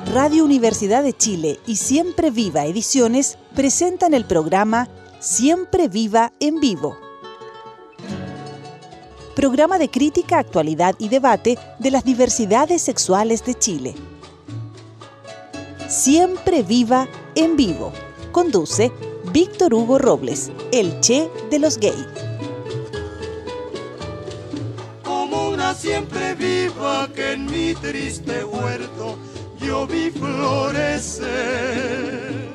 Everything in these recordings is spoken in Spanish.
Radio Universidad de Chile y Siempre Viva Ediciones presentan el programa Siempre Viva en Vivo. Programa de crítica, actualidad y debate de las diversidades sexuales de Chile. Siempre Viva en Vivo. Conduce Víctor Hugo Robles, el Che de los gays. Como una siempre viva que en mi triste huerto yo vi florecer.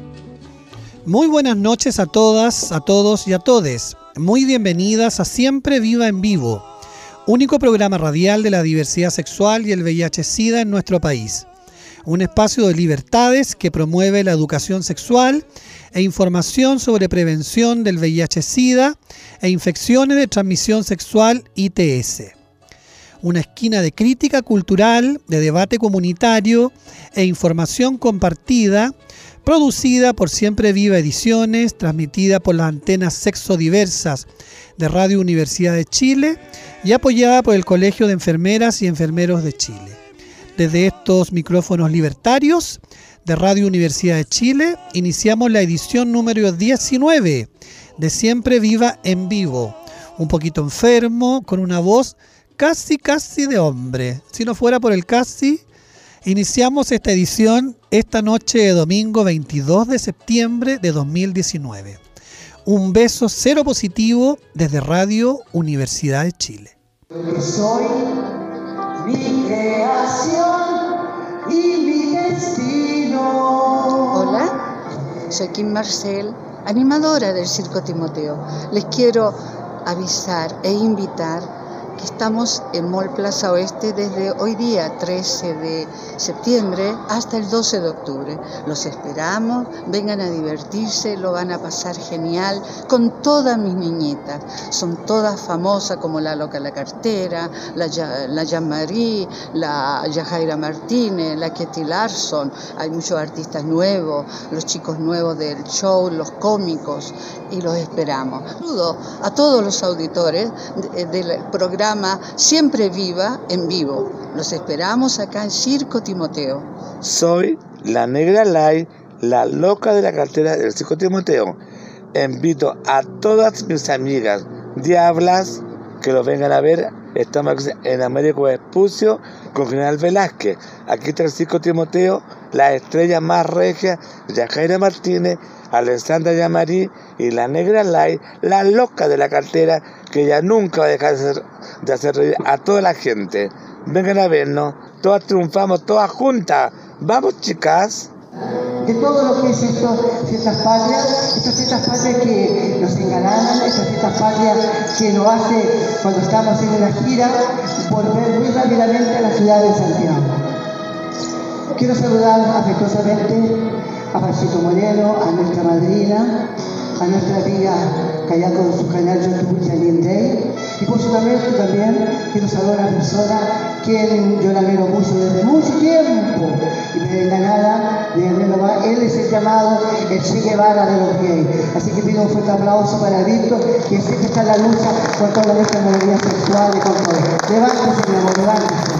Muy buenas noches a todas, a todos y a todes. Muy bienvenidas a Siempre Viva en Vivo, único programa radial de la diversidad sexual y el VIH-Sida en nuestro país. Un espacio de libertades que promueve la educación sexual e información sobre prevención del VIH-Sida e infecciones de transmisión sexual ITS. Una esquina de crítica cultural, de debate comunitario e información compartida, producida por Siempre Viva Ediciones, transmitida por las antenas sexodiversas de Radio Universidad de Chile y apoyada por el Colegio de Enfermeras y Enfermeros de Chile. Desde estos micrófonos libertarios de Radio Universidad de Chile, iniciamos la edición número 19 de Siempre Viva en Vivo. Un poquito enfermo, con una voz casi de hombre. Si no fuera por el casi, iniciamos esta edición esta noche de domingo 22 de septiembre de 2019. Un beso cero positivo desde Radio Universidad de Chile. Soy mi creación y mi destino. Hola, soy Kim Marcel, animadora del Circo Timoteo. Les quiero avisar e invitar que estamos en Mall Plaza Oeste desde hoy día 13 de septiembre hasta el 12 de octubre. Los esperamos, vengan a divertirse, lo van a pasar genial con todas mis niñitas. Son todas famosas como la Loca la Cartera, la Jean-Marie, la Yajaira Martínez, la Ketty Larson. Hay muchos artistas nuevos, los chicos nuevos del show, los cómicos, y los esperamos. Saludo a todos los auditores del programa Siempre Viva en Vivo. Los esperamos acá en Circo Timoteo. Soy la Negra Lai, la Loca de la Cartera del Circo Timoteo. Invito a todas mis amigas diablas que lo vengan a ver. Estamos en Américo Vespucio con General Velázquez. Aquí está el Circo Timoteo, la estrella más regia, Yajaira Martínez, Alessandra Jean-Marie y la Negra Lai, la Loca de la Cartera, que ya nunca va a dejar de hacer reír a toda la gente. Vengan a vernos, todas triunfamos, todas juntas. ¡Vamos, chicas! De todo lo que es estas fiestas patrias que nos engalanan, estas fiestas patrias que nos hace cuando estamos en una gira volver muy rápidamente a la ciudad de Santiago. Quiero saludar afectuosamente a Panchito Moreno, a nuestra madrina, a nuestra amiga Kayako en su canal YouTube Janine Day, y por supuesto también quiero saludar a una persona que yo la miro mucho desde mucho tiempo y me da nada de verlo. Él es el llamado el Che Guevara de los gays, así que pido un fuerte aplauso para Víctor, que siempre está en la lucha con toda nuestra melodía sexual y con todo. Levántese, mi amor, levántese.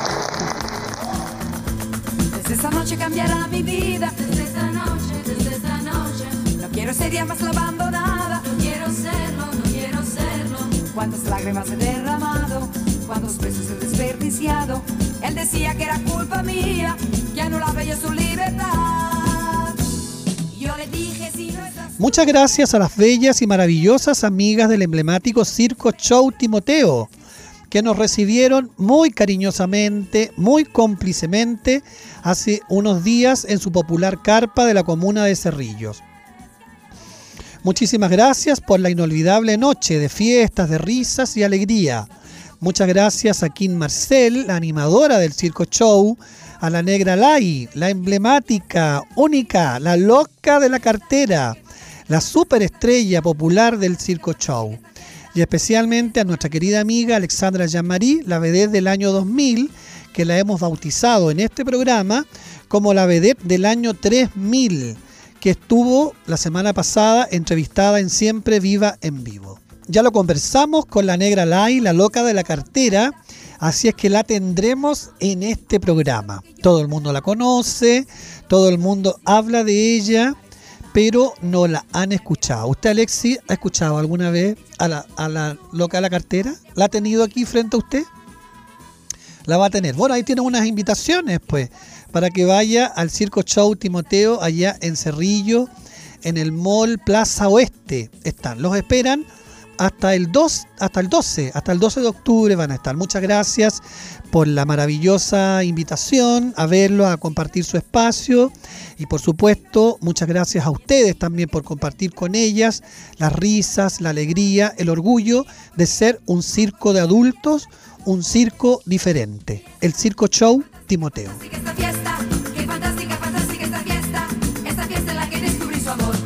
Desde esta noche cambiará mi vida, desde esta noche. No quiero ser ya más la abandonada, no quiero serlo. Cuántas lágrimas he derramado, cuántos besos he desperdiciado. Él decía que era culpa mía, que anulaba yo su libertad. Yo le dije si no es así. Muchas gracias a las bellas y maravillosas amigas del emblemático Circo Show Timoteo, que nos recibieron muy cariñosamente, muy cómplicemente hace unos días en su popular carpa de la comuna de Cerrillos. Muchísimas gracias por la inolvidable noche de fiestas, de risas y alegría. Muchas gracias a Kim Marcel, la animadora del Circo Show, a la Negra Lai, la emblemática, única, la Loca de la Cartera, la superestrella popular del Circo Show. Y especialmente a nuestra querida amiga Alessandra Jean-Marie, la vedette del año 2000, que la hemos bautizado en este programa como la vedette del año 3000, que estuvo la semana pasada entrevistada en Siempre Viva en Vivo. Ya lo conversamos con la Negra Lai, la Loca de la Cartera, Así es que la tendremos en este programa. Todo el mundo la conoce, todo el mundo habla de ella, pero no la han escuchado. ¿Usted, Alexis, ha escuchado alguna vez a la loca de la cartera? ¿La ha tenido aquí frente a usted? La va a tener. Bueno, ahí tiene unas invitaciones, pues, para que vaya al Circo Show Timoteo allá en Cerrillo, en el Mall Plaza Oeste. Están, los esperan hasta el 12 de octubre van a estar. Muchas gracias por la maravillosa invitación a verlo, a compartir su espacio, y por supuesto muchas gracias a ustedes también por compartir con ellas las risas, la alegría, el orgullo de ser un circo de adultos, un circo diferente, el Circo Show Timoteo. Esta fiesta, qué fantástica, fantástica esta fiesta en la que descubrí su amor.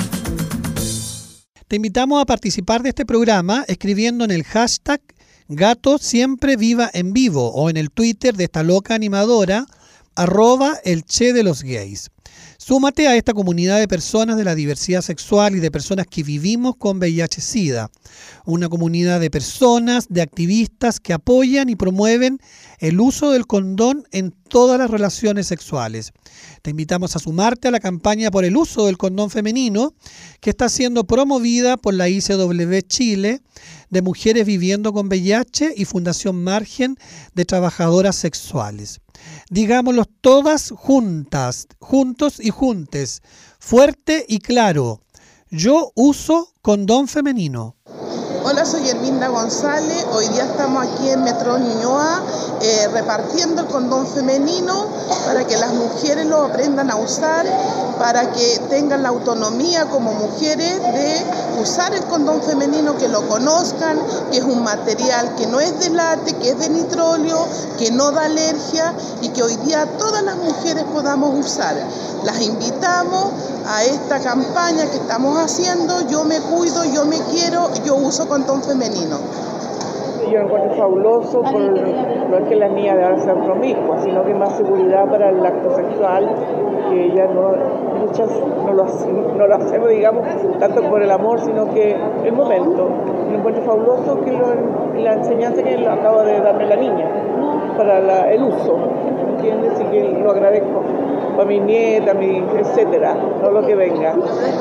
Te invitamos a participar de este programa escribiendo en el hashtag Gato Siempre Viva en Vivo o en el Twitter de esta loca animadora @elche de los gays. Súmate a esta comunidad de personas de la diversidad sexual y de personas que vivimos con VIH-Sida. Una comunidad de personas, de activistas que apoyan y promueven el uso del condón en todas las relaciones sexuales. Te invitamos a sumarte a la campaña por el uso del condón femenino que está siendo promovida por la ICW Chile de Mujeres Viviendo con VIH y Fundación Margen de Trabajadoras Sexuales. Digámoslo todas juntas, juntos y juntes, fuerte y claro. Yo uso condón femenino. Hola, soy Herminda González. Hoy día estamos aquí en Metro Ñuñoa repartiendo el condón femenino para que las mujeres lo aprendan a usar, para que tengan la autonomía como mujeres de usar el condón femenino, que lo conozcan, que es un material que no es de late, que es de nitróleo, que no da alergia y que hoy día todas las mujeres podamos usar. Las invitamos a esta campaña que estamos haciendo. Yo me cuido, yo me quiero, yo uso condón femenino. Yo encuentro fabuloso, no es que las niñas deban ser promiscuas, sino que más seguridad para el acto sexual, que ya muchas no lo hacemos, digamos, tanto por el amor, sino que el momento. Yo encuentro fabuloso que la enseñanza que acaba de darme la niña para el uso, ¿entiendes? Y que lo agradezco para mi nieta, etcétera, todo lo que venga.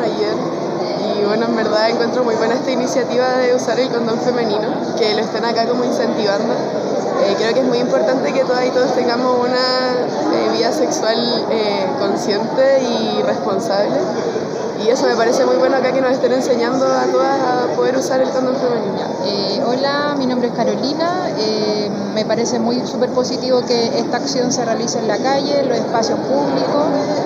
Y bueno, en verdad encuentro muy buena esta iniciativa de usar el condón femenino, que lo están acá como incentivando. Creo que es muy importante que todas y todos tengamos una vida sexual consciente y responsable. Y eso me parece muy bueno acá, que nos estén enseñando a todas a poder usar el condón femenino. Hola, mi nombre es Carolina. Me parece muy súper positivo que esta acción se realice en la calle, en los espacios públicos,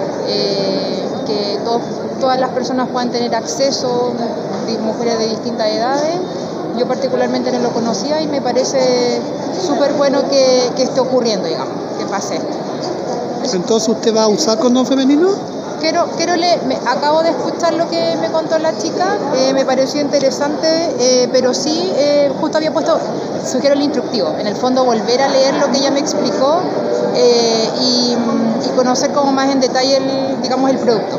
que todas las personas puedan tener acceso, mujeres de distintas edades. Yo particularmente no lo conocía y me parece súper bueno que esté ocurriendo, digamos, que pase. Entonces, ¿usted va a usar condón femenino? Acabo de escuchar lo que me contó la chica, me pareció interesante, pero sí, justo había sugiero el instructivo, en el fondo volver a leer lo que ella me explicó y conocer como más en detalle el producto.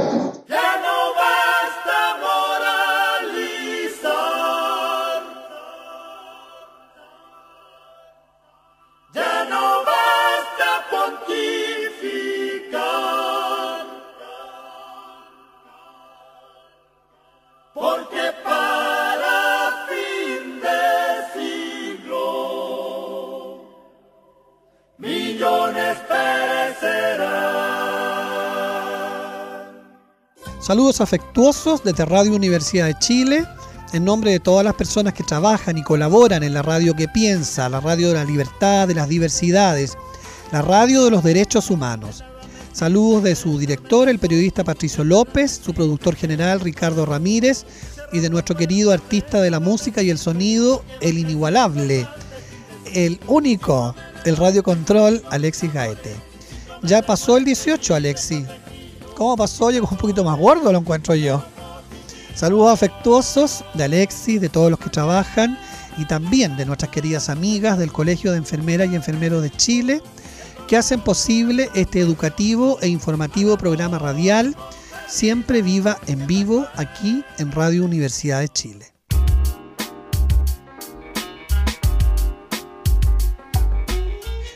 Saludos afectuosos desde Radio Universidad de Chile, en nombre de todas las personas que trabajan y colaboran en la radio que piensa, la radio de la libertad, de las diversidades, la radio de los derechos humanos. Saludos de su director, el periodista Patricio López, su productor general Ricardo Ramírez y de nuestro querido artista de la música y el sonido, el inigualable, el único, el radio control, Alexis Gaete. Ya pasó el 18, Alexis. ¿Cómo pasó? Llegó un poquito más gordo, lo encuentro yo. Saludos afectuosos de Alexis, de todos los que trabajan y también de nuestras queridas amigas del Colegio de Enfermeras y Enfermeros de Chile, que hacen posible este educativo e informativo programa radial Siempre Viva en Vivo, aquí en Radio Universidad de Chile.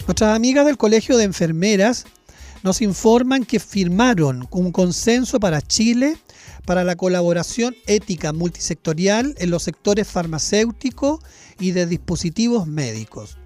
Nuestras amigas del Colegio de Enfermeras nos informan que firmaron un consenso para Chile para la colaboración ética multisectorial en los sectores farmacéutico y de dispositivos médicos.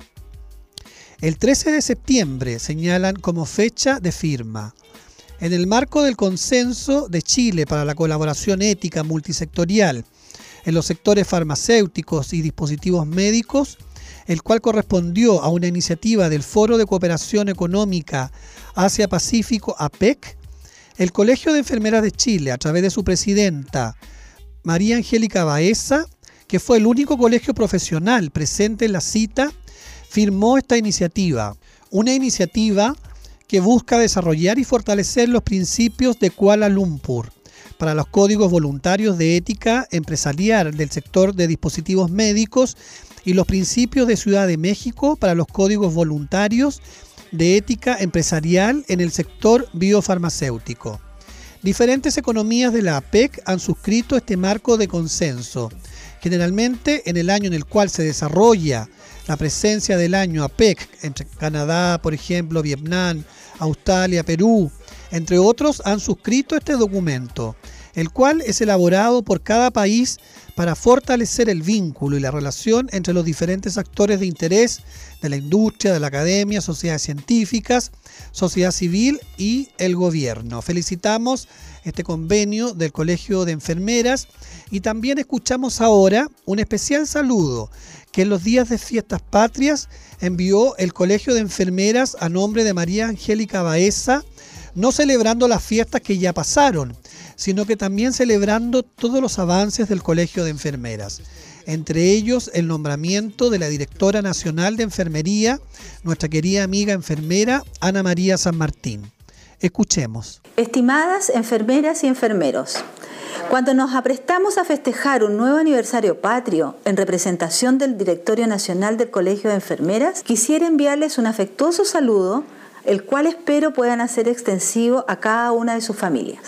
El 13 de septiembre señalan como fecha de firma. En el marco del consenso de Chile para la colaboración ética multisectorial en los sectores farmacéuticos y dispositivos médicos, el cual correspondió a una iniciativa del Foro de Cooperación Económica Asia-Pacífico, APEC, el Colegio de Enfermeras de Chile, a través de su presidenta, María Angélica Baeza, que fue el único colegio profesional presente en la cita, firmó esta iniciativa. Una iniciativa que busca desarrollar y fortalecer los principios de Kuala Lumpur para los códigos voluntarios de ética empresarial del sector de dispositivos médicos y los principios de Ciudad de México para los códigos voluntarios de ética empresarial en el sector biofarmacéutico. Diferentes economías de la APEC han suscrito este marco de consenso. Generalmente, en el año en el cual se desarrolla la presencia del año APEC, entre Canadá, por ejemplo, Vietnam, Australia, Perú, entre otros, han suscrito este documento, el cual es elaborado por cada país para fortalecer el vínculo y la relación entre los diferentes actores de interés de la industria, de la academia, sociedades científicas, sociedad civil y el gobierno. Felicitamos este convenio del Colegio de Enfermeras y también escuchamos ahora un especial saludo que en los días de Fiestas Patrias envió el Colegio de Enfermeras a nombre de María Angélica Baeza, no celebrando las fiestas que ya pasaron, sino que también celebrando todos los avances del Colegio de Enfermeras. Entre ellos, el nombramiento de la Directora Nacional de Enfermería, nuestra querida amiga enfermera Ana María San Martín. Escuchemos. Estimadas enfermeras y enfermeros, cuando nos aprestamos a festejar un nuevo aniversario patrio en representación del Directorio Nacional del Colegio de Enfermeras, quisiera enviarles un afectuoso saludo, el cual espero puedan hacer extensivo a cada una de sus familias.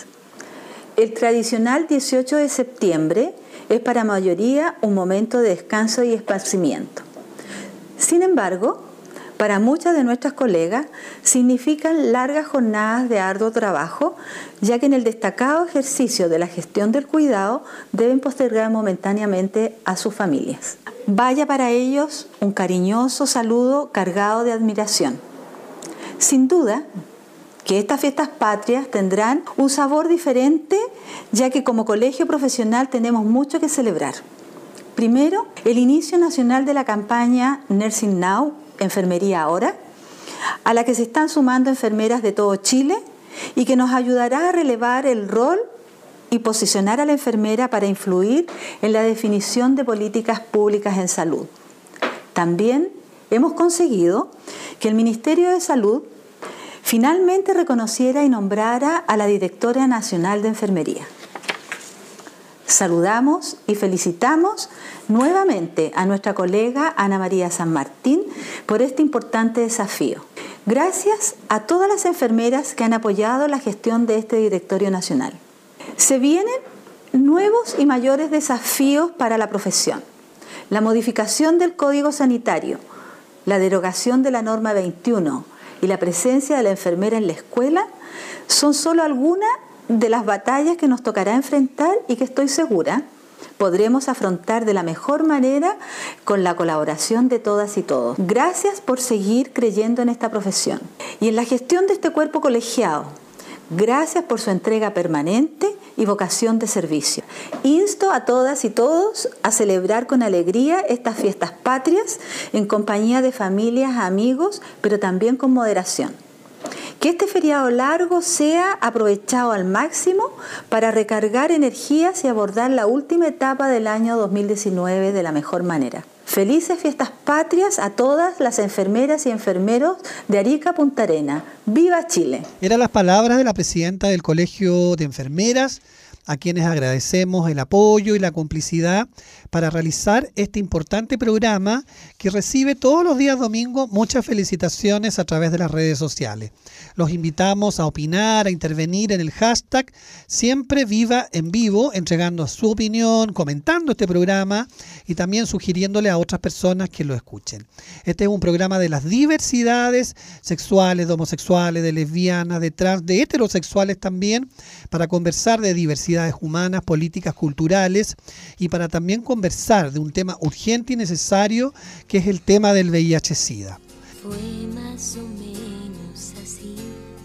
El tradicional 18 de septiembre es para la mayoría un momento de descanso y esparcimiento. Sin embargo, para muchas de nuestras colegas significan largas jornadas de arduo trabajo, ya que en el destacado ejercicio de la gestión del cuidado deben postergar momentáneamente a sus familias. Vaya para ellos un cariñoso saludo cargado de admiración. Sin duda que estas fiestas patrias tendrán un sabor diferente, ya que como colegio profesional tenemos mucho que celebrar. Primero, el inicio nacional de la campaña Nursing Now, Enfermería Ahora, a la que se están sumando enfermeras de todo Chile y que nos ayudará a relevar el rol y posicionar a la enfermera para influir en la definición de políticas públicas en salud. También hemos conseguido que el Ministerio de Salud finalmente reconociera y nombrara a la Directora Nacional de Enfermería. Saludamos y felicitamos nuevamente a nuestra colega Ana María San Martín por este importante desafío. Gracias a todas las enfermeras que han apoyado la gestión de este Directorio Nacional. Se vienen nuevos y mayores desafíos para la profesión. La modificación del Código Sanitario, la derogación de la norma 21 y la presencia de la enfermera en la escuela son solo algunas de las batallas que nos tocará enfrentar y que estoy segura podremos afrontar de la mejor manera con la colaboración de todas y todos. Gracias por seguir creyendo en esta profesión y en la gestión de este cuerpo colegiado. Gracias por su entrega permanente y vocación de servicio. Insto a todas y todos a celebrar con alegría estas fiestas patrias en compañía de familias, amigos, pero también con moderación. Que este feriado largo sea aprovechado al máximo para recargar energías y abordar la última etapa del año 2019 de la mejor manera. Felices fiestas patrias a todas las enfermeras y enfermeros de Arica, Punta Arenas. ¡Viva Chile! Eran las palabras de la presidenta del Colegio de Enfermeras, a quienes agradecemos el apoyo y la complicidad para realizar este importante programa que recibe todos los días domingos muchas felicitaciones a través de las redes sociales. Los invitamos a opinar, a intervenir en el hashtag Siempre Viva en Vivo, entregando su opinión, comentando este programa y también sugiriéndole a otras personas que lo escuchen. Este es un programa de las diversidades sexuales, de homosexuales, de lesbianas, de trans, de heterosexuales también, para conversar de diversidades humanas, políticas, culturales y para también conversar de un tema urgente y necesario que es el tema del VIH-Sida. Fue más o menos así.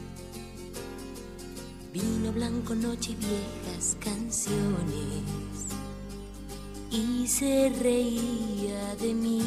Vino blanco, noche y viejas canciones, y se reía de mí,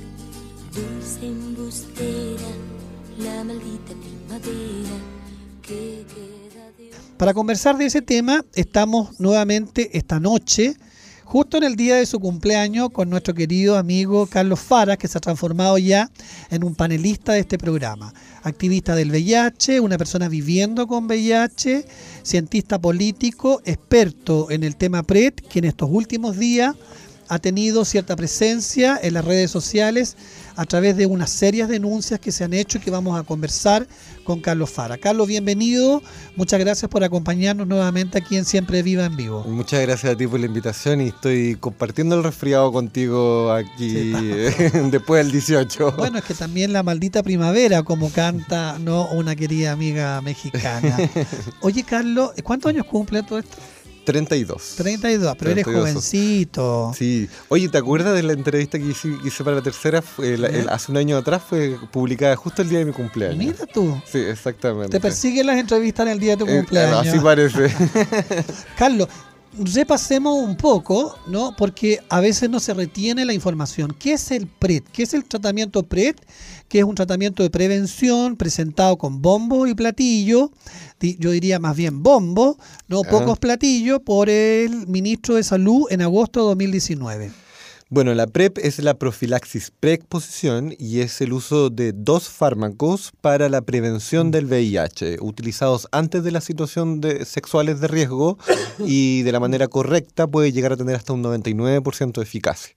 dulce embustera, la maldita primavera que queda de... Para conversar de ese tema estamos nuevamente esta noche, justo en el día de su cumpleaños, con nuestro querido amigo Carlos Fara, que se ha transformado ya en un panelista de este programa. Activista del VIH, una persona viviendo con VIH, cientista político, experto en el tema PrEP, que en estos últimos días ha tenido cierta presencia en las redes sociales a través de unas serias denuncias que se han hecho y que vamos a conversar con Carlos Fara. Carlos, bienvenido. Muchas gracias por acompañarnos nuevamente aquí en Siempre Viva en Vivo. Muchas gracias a ti por la invitación y estoy compartiendo el resfriado contigo aquí después del 18. Bueno, es que también la maldita primavera, como canta, ¿no?, una querida amiga mexicana. Oye, Carlos, ¿cuántos años cumple todo esto? 32. 32, pero 32. Eres jovencito. Sí. Oye, ¿te acuerdas de la entrevista que hice para La Tercera? Hace un año atrás fue publicada justo el día de mi cumpleaños. Mira tú. Sí, exactamente. Te persiguen las entrevistas en el día de tu cumpleaños. Así parece. Carlos, repasemos un poco, ¿no? Porque a veces no se retiene la información. ¿Qué es el PrEP? ¿Qué es el tratamiento PrEP? Que es un tratamiento de prevención presentado con bombo y platillo, yo diría más bien bombo, no pocos platillos, por el ministro de Salud en agosto de 2019. Bueno, la PrEP es la profilaxis preexposición y es el uso de 2 fármacos para la prevención del VIH, utilizados antes de la situación sexuales de riesgo y de la manera correcta puede llegar a tener hasta un 99% de eficacia.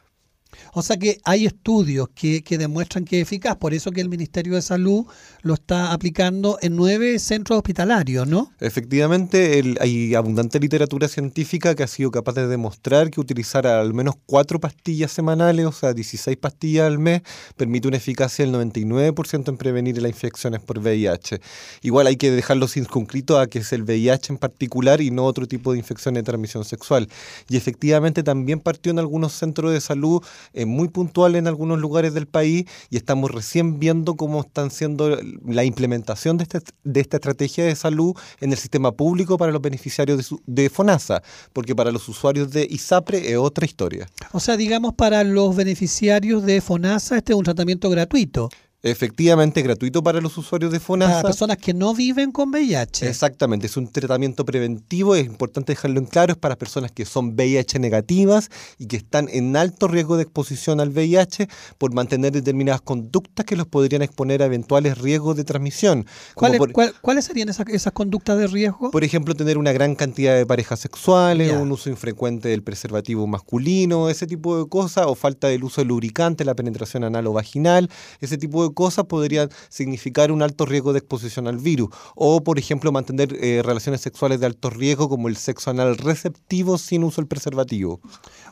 O sea que hay estudios que demuestran que es eficaz, por eso que el Ministerio de Salud lo está aplicando en 9 centros hospitalarios, ¿no? Efectivamente, hay abundante literatura científica que ha sido capaz de demostrar que utilizar al menos 4 pastillas semanales, o sea, 16 pastillas al mes, permite una eficacia del 99% en prevenir las infecciones por VIH. Igual hay que dejarlo circunscrito a que es el VIH en particular y no otro tipo de infección de transmisión sexual. Y efectivamente también partió en algunos centros de salud muy puntual en algunos lugares del país y estamos recién viendo cómo están siendo la implementación de esta estrategia de salud en el sistema público para los beneficiarios de FONASA, porque para los usuarios de ISAPRE es otra historia. O sea, digamos, para los beneficiarios de FONASA este es un tratamiento gratuito. Efectivamente, gratuito para los usuarios de FONASA. Para personas que no viven con VIH. Exactamente, es un tratamiento preventivo, es importante dejarlo en claro, es para personas que son VIH negativas y que están en alto riesgo de exposición al VIH por mantener determinadas conductas que los podrían exponer a eventuales riesgos de transmisión. ¿Cuáles serían esas conductas de riesgo? Por ejemplo, tener una gran cantidad de parejas sexuales, un uso infrecuente del preservativo masculino, ese tipo de cosas, o falta del uso de lubricante, la penetración anal o vaginal, ese tipo de cosas podrían significar un alto riesgo de exposición al virus. O, por ejemplo, mantener relaciones sexuales de alto riesgo como el sexo anal receptivo sin uso del preservativo.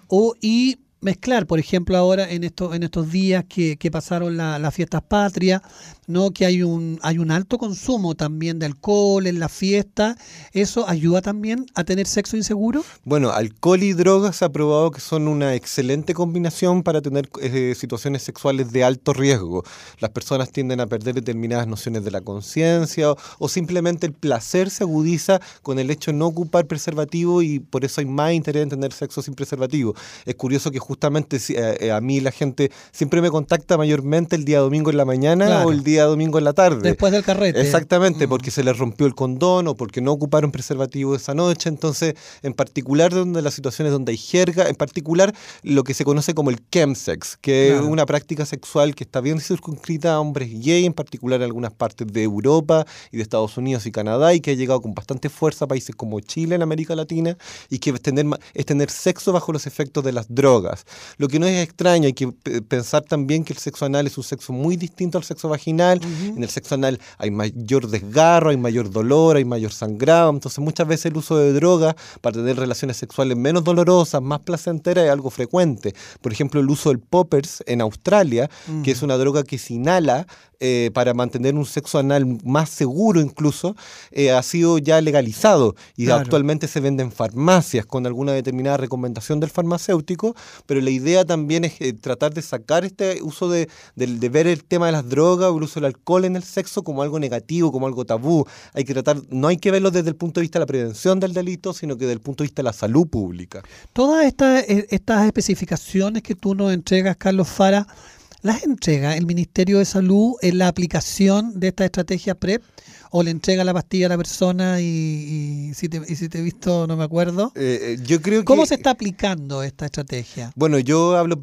Y mezclar, por ejemplo, ahora en estos días que pasaron las fiestas patrias, ¿no?, que hay un alto consumo también de alcohol en la fiesta, ¿eso ayuda también a tener sexo inseguro? Bueno, alcohol y drogas se ha probado que son una excelente combinación para tener situaciones sexuales de alto riesgo. Las personas tienden a perder determinadas nociones de la conciencia o simplemente el placer se agudiza con el hecho de no ocupar preservativo y por eso hay más interés en tener sexo sin preservativo. Es curioso que justamente a mí la gente siempre me contacta mayormente el día domingo en la mañana, claro, o el día domingo en la tarde. Después del carrete. Exactamente, porque se les rompió el condón o porque no ocuparon preservativo esa noche. Entonces, en particular donde las situaciones donde hay jerga, en particular lo que se conoce como el chemsex, que Claro. es una práctica sexual que está bien circunscrita a hombres gay, en particular en algunas partes de Europa y de Estados Unidos y Canadá, y que ha llegado con bastante fuerza a países como Chile, en América Latina, y que es tener sexo bajo los efectos de las drogas. Lo que no es extraño, hay que pensar también que el sexo anal es un sexo muy distinto al sexo vaginal. En el sexo anal hay mayor desgarro, hay mayor dolor, hay mayor sangrado. Entonces muchas veces el uso de drogas para tener relaciones sexuales menos dolorosas, más placenteras, es algo frecuente. Por ejemplo, el uso del poppers en Australia, que es una droga que se inhala para mantener un sexo anal más seguro incluso, ha sido ya legalizado y Claro. actualmente se vende en farmacias con alguna determinada recomendación del farmacéutico, pero la idea también es tratar de sacar este uso de ver el tema de las drogas o el uso del alcohol en el sexo como algo negativo, como algo tabú. No hay que verlo desde el punto de vista de la prevención del delito, sino que desde el punto de vista de la salud pública. Todas estas especificaciones que tú nos entregas, Carlos Fara, ¿las entrega el Ministerio de Salud en la aplicación de esta estrategia PrEP? ¿O le entrega la pastilla a la persona y si te he visto no me acuerdo? Yo creo ¿Cómo que se está aplicando esta estrategia? Bueno, yo hablo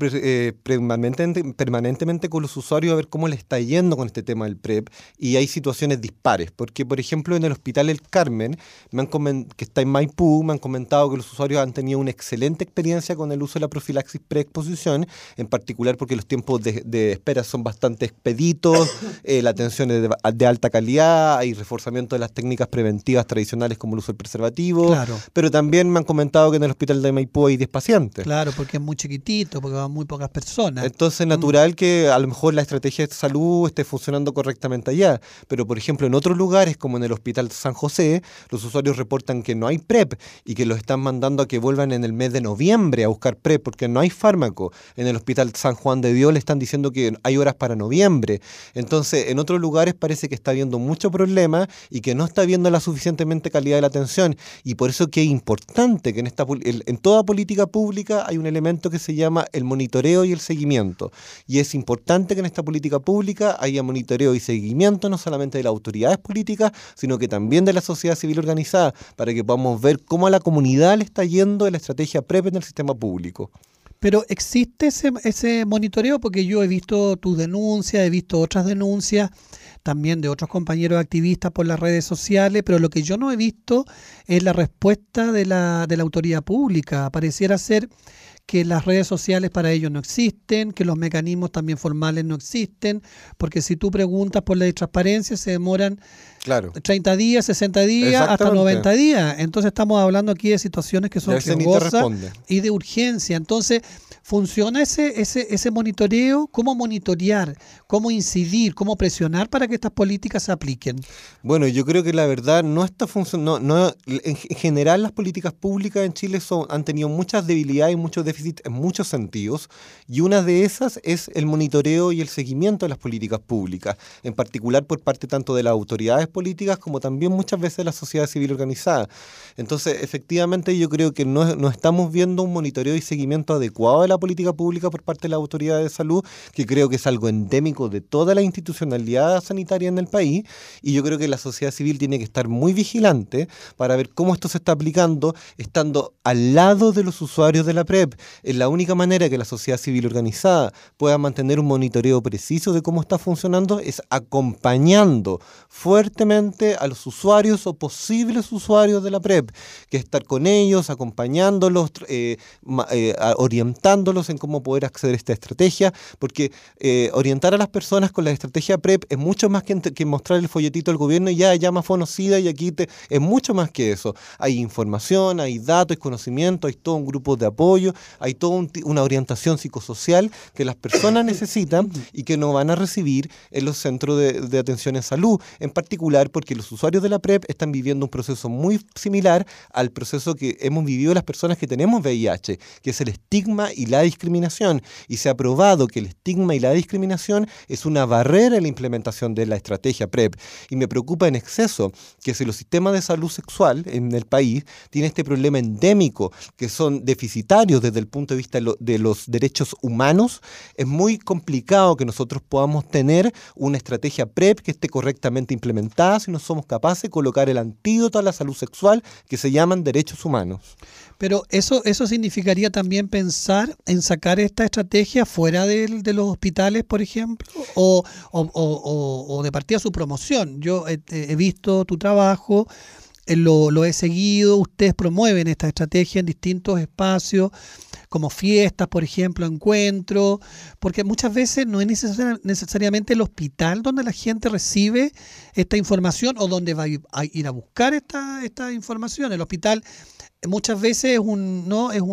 permanentemente con los usuarios a ver cómo le está yendo con este tema del PrEP, y hay situaciones dispares, porque por ejemplo en el Hospital El Carmen, que está en Maipú, me han comentado que los usuarios han tenido una excelente experiencia con el uso de la profilaxis preexposición, en particular porque los tiempos de espera son bastante expeditos, la atención es de alta calidad, hay reforzamiento de las técnicas preventivas tradicionales como el uso del preservativo, Claro. pero también me han comentado que en el Hospital de Maipú hay 10 pacientes. Claro, porque es muy chiquitito, porque van muy pocas personas. Entonces es natural que a lo mejor la estrategia de salud esté funcionando correctamente allá, pero por ejemplo en otros lugares como en el Hospital San José, los usuarios reportan que no hay PrEP y que los están mandando a que vuelvan en el mes de noviembre a buscar PrEP porque no hay fármaco. En el Hospital San Juan de Dios le están diciendo que hay horas para noviembre. Entonces en otros lugares parece que está habiendo mucho problema y que no está habiendo la suficientemente calidad de la atención, y por eso que es importante que en toda política pública hay un elemento que se llama el monitoreo y el seguimiento, y es importante que en esta política pública haya monitoreo y seguimiento no solamente de las autoridades políticas, sino que también de la sociedad civil organizada, para que podamos ver cómo a la comunidad le está yendo la estrategia PrEP en el sistema público. Pero existe ese monitoreo, porque yo he visto tus denuncias, he visto otras denuncias también de otros compañeros activistas por las redes sociales, pero lo que yo no he visto es la respuesta de la autoridad pública. Pareciera ser que las redes sociales para ellos no existen, que los mecanismos también formales no existen, porque si tú preguntas por la transparencia se demoran 30 días, 60 días, hasta 90 días. Entonces estamos hablando aquí de situaciones que son riesgosas y de urgencia. Entonces, ¿funciona ese monitoreo? ¿Cómo monitorear? ¿Cómo incidir? ¿Cómo presionar para que estas políticas se apliquen? Bueno, yo creo que la verdad no está funcionando. En general, las políticas públicas en Chile han tenido muchas debilidades y muchos déficits en muchos sentidos, y una de esas es el monitoreo y el seguimiento de las políticas públicas, en particular por parte tanto de las autoridades políticas como también muchas veces de la sociedad civil organizada. Entonces, efectivamente, yo creo que no estamos viendo un monitoreo y seguimiento adecuado de la política pública por parte de la autoridad de salud, que creo que es algo endémico de toda la institucionalidad sanitaria en el país, y yo creo que la sociedad civil tiene que estar muy vigilante para ver cómo esto se está aplicando, estando al lado de los usuarios de la PrEP. Es la única manera que la sociedad civil organizada pueda mantener un monitoreo preciso de cómo está funcionando, es acompañando fuertemente a los usuarios o posibles usuarios de la PrEP, que estar con ellos, acompañándolos, orientándolos en cómo poder acceder a esta estrategia, porque orientar a las personas con la estrategia PrEP es mucho más que mostrar el folletito del gobierno y ya llama fonocida y aquí es mucho más que eso. Hay información, hay datos, hay conocimiento, hay todo un grupo de apoyo, hay toda una orientación psicosocial que las personas necesitan y que no van a recibir en los centros de atención en salud, en particular porque los usuarios de la PrEP están viviendo un proceso muy similar al proceso que hemos vivido las personas que tenemos VIH, que es el estigma y la discriminación, y se ha probado que el estigma y la discriminación es una barrera en la implementación de la estrategia PrEP. Y me preocupa en exceso que si los sistemas de salud sexual en el país tienen este problema endémico, que son deficitarios desde el punto de vista de los derechos humanos, es muy complicado que nosotros podamos tener una estrategia PrEP que esté correctamente implementada si no somos capaces de colocar el antídoto a la salud sexual que se llaman derechos humanos. Pero eso significaría también pensar en sacar esta estrategia fuera de los hospitales, por ejemplo, o de partida su promoción. Yo he visto tu trabajo, lo he seguido, ustedes promueven esta estrategia en distintos espacios, como fiestas, por ejemplo, encuentros, porque muchas veces no es necesariamente el hospital donde la gente recibe esta información o donde va a ir a buscar esta información. El hospital muchas veces es un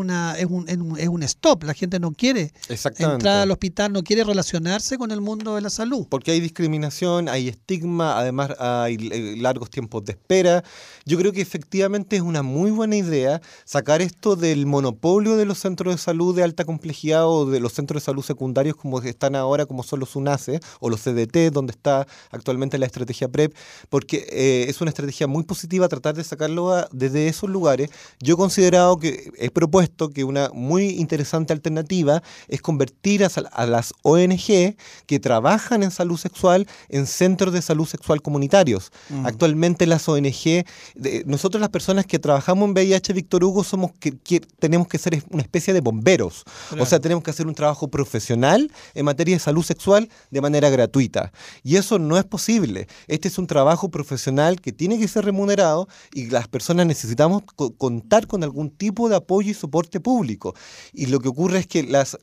stop. La gente no quiere entrar al hospital, no quiere relacionarse con el mundo de la salud. Porque hay discriminación, hay estigma, además hay largos tiempos de espera. Yo creo que efectivamente es una muy buena idea sacar esto del monopolio de los centros de salud de alta complejidad o de los centros de salud secundarios como están ahora, como son los UNACE o los CDT, donde está actualmente la estrategia PrEP, porque es una estrategia muy positiva tratar de sacarlo desde esos lugares. Yo he considerado que he propuesto que una muy interesante alternativa es convertir a las ONG que trabajan en salud sexual en centros de salud sexual comunitarios. Actualmente las ONG, nosotros las personas que trabajamos en VIH Víctor Hugo somos que tenemos que ser una especie de bomberos. Claro. O sea, tenemos que hacer un trabajo profesional en materia de salud sexual de manera gratuita. Y eso no es posible. Este es un trabajo profesional que tiene que ser remunerado y las personas necesitamos contar con algún tipo de apoyo y soporte público. Y lo que ocurre es que las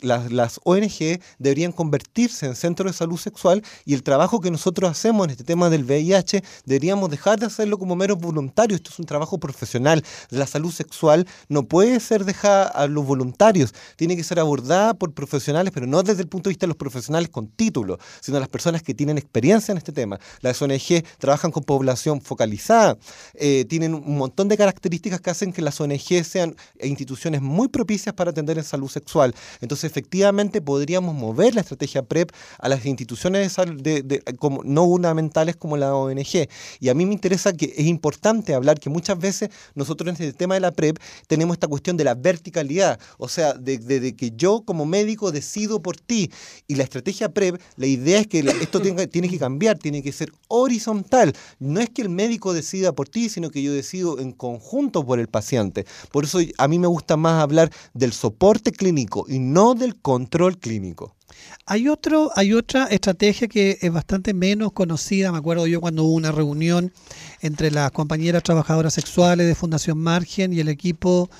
ONG deberían convertirse en centros de salud sexual y el trabajo que nosotros hacemos en este tema del VIH deberíamos dejar de hacerlo como meros voluntarios. Esto es un trabajo profesional. La salud sexual no puede ser dejada a los voluntarios, tiene que ser abordada por profesionales, pero no desde el punto de vista de los profesionales con título, sino las personas que tienen experiencia en este tema. Las ONG trabajan con población focalizada, tienen un montón de características que hacen que las ONG sean instituciones muy propicias para atender en salud sexual. Entonces, efectivamente, podríamos mover la estrategia PrEP a las instituciones de salud como no gubernamentales como la ONG. Y a mí me interesa que es importante hablar que muchas veces nosotros en el tema de la PrEP tenemos esta cuestión de la verticalidad, o sea, de que yo como médico decido por ti. Y la estrategia PrEP, la idea es que esto tiene que cambiar, tiene que ser horizontal. No es que el médico decida por ti, sino que yo decido en conjunto por el paciente. Por eso a mí me gusta más hablar del soporte clínico y no del control clínico. Hay otra estrategia que es bastante menos conocida. Me acuerdo yo cuando hubo una reunión entre las compañeras trabajadoras sexuales de Fundación Margen y el equipo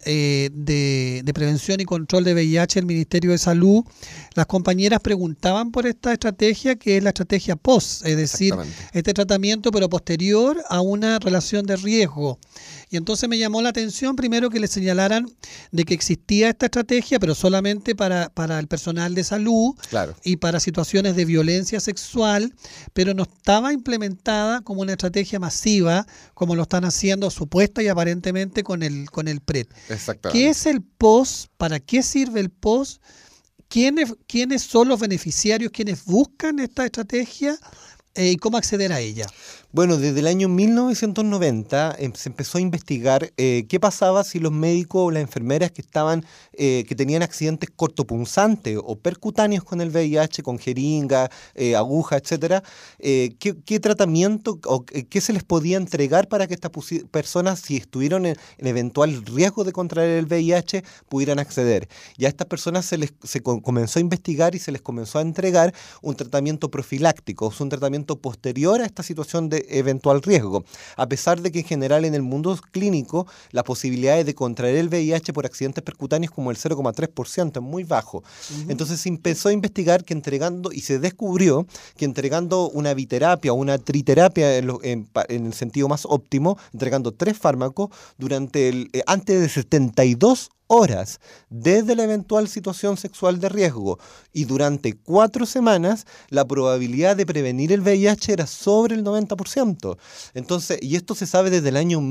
de prevención y control de VIH del Ministerio de Salud, las compañeras preguntaban por esta estrategia, que es la estrategia POS, es decir, este tratamiento pero posterior a una relación de riesgo. Y entonces me llamó la atención primero que le señalaran de que existía esta estrategia, pero solamente para el personal de salud, claro, y para situaciones de violencia sexual, pero no estaba implementada como una estrategia masiva, como lo están haciendo supuesta y aparentemente con el PrEP. ¿Qué es el POS? ¿Para qué sirve el POS? ¿Quiénes son los beneficiarios? ¿Quiénes buscan esta estrategia? ¿Y cómo acceder a ella? Bueno, desde el año 1990 se empezó a investigar qué pasaba si los médicos o las enfermeras que tenían accidentes cortopunzantes o percutáneos con el VIH, con jeringa, aguja, etcétera, qué tratamiento o qué se les podía entregar para que estas personas, si estuvieron en eventual riesgo de contraer el VIH, pudieran acceder. Y a estas personas se comenzó a investigar y se les comenzó a entregar un tratamiento profiláctico, un tratamiento posterior a esta situación de eventual riesgo, a pesar de que en general en el mundo clínico las posibilidades de contraer el VIH por accidentes percutáneos como el 0,3%, es muy bajo. Entonces se empezó a investigar que y se descubrió que entregando una biterapia o una triterapia en el sentido más óptimo, entregando 3 fármacos antes de 72 horas desde la eventual situación sexual de riesgo y durante 4 semanas, la probabilidad de prevenir el VIH era sobre el 90%. Entonces, y esto se sabe desde el año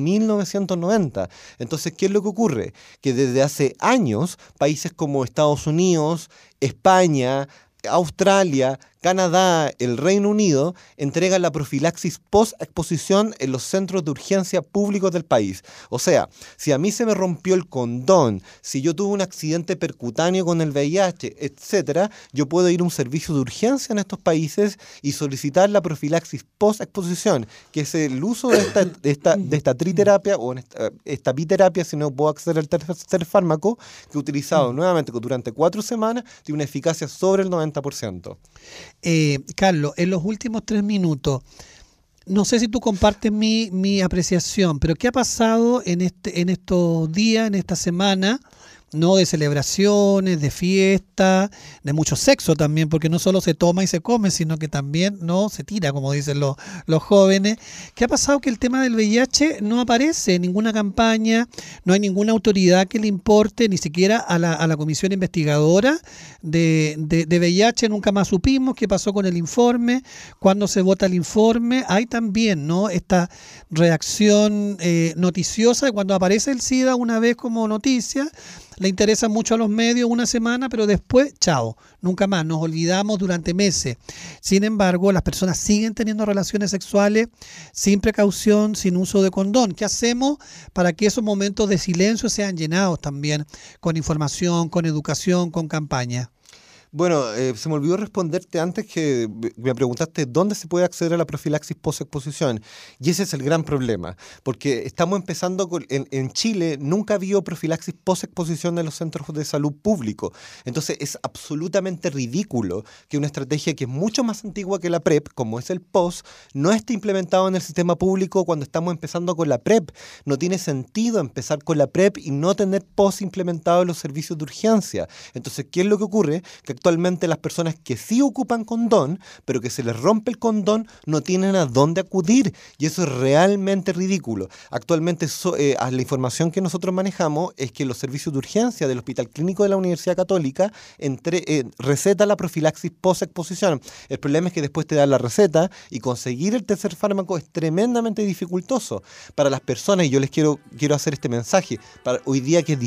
1990. Entonces, ¿qué es lo que ocurre? Que desde hace años, países como Estados Unidos, España, Australia, Canadá, el Reino Unido entregan la profilaxis post-exposición en los centros de urgencia públicos del país. O sea, si a mí se me rompió el condón, si yo tuve un accidente percutáneo con el VIH, etcétera, yo puedo ir a un servicio de urgencia en estos países y solicitar la profilaxis post-exposición, que es el uso de esta triterapia o esta biterapia, si no puedo acceder al tercer fármaco, que utilizado nuevamente durante 4 semanas, tiene una eficacia sobre el 90%. Carlos, en los últimos 3 minutos, no sé si tú compartes mi apreciación, pero ¿qué ha pasado en estos días, en esta semana, no de celebraciones, de fiesta, de mucho sexo también, porque no solo se toma y se come, sino que también no se tira, como dicen los jóvenes? ¿Qué ha pasado? Que el tema del VIH no aparece en ninguna campaña, no hay ninguna autoridad que le importe, ni siquiera a la comisión investigadora de VIH, nunca más supimos qué pasó con el informe, cuándo se vota el informe. Hay también, ¿no?, esta reacción noticiosa de cuando aparece el SIDA una vez como noticia, le interesa mucho a los medios una semana, pero después, chao, nunca más, nos olvidamos durante meses. Sin embargo, las personas siguen teniendo relaciones sexuales sin precaución, sin uso de condón. ¿Qué hacemos para que esos momentos de silencio sean llenados también con información, con educación, con campaña? Bueno, se me olvidó responderte antes que me preguntaste dónde se puede acceder a la profilaxis post-exposición. Y ese es el gran problema, porque estamos empezando en Chile, nunca ha habido profilaxis post-exposición en los centros de salud públicos. Entonces es absolutamente ridículo que una estrategia que es mucho más antigua que la PrEP, como es el POS, no esté implementado en el sistema público cuando estamos empezando con la PrEP. No tiene sentido empezar con la PrEP y no tener POS implementado en los servicios de urgencia. Entonces, ¿qué es lo que ocurre? Que actualmente las personas que sí ocupan condón, pero que se les rompe el condón, no tienen a dónde acudir, y eso es realmente ridículo. Actualmente la información que nosotros manejamos es que los servicios de urgencia del Hospital Clínico de la Universidad Católica receta la profilaxis post-exposición. El problema es que después te dan la receta y conseguir el tercer fármaco es tremendamente dificultoso para las personas, y yo les quiero hacer este mensaje para hoy día que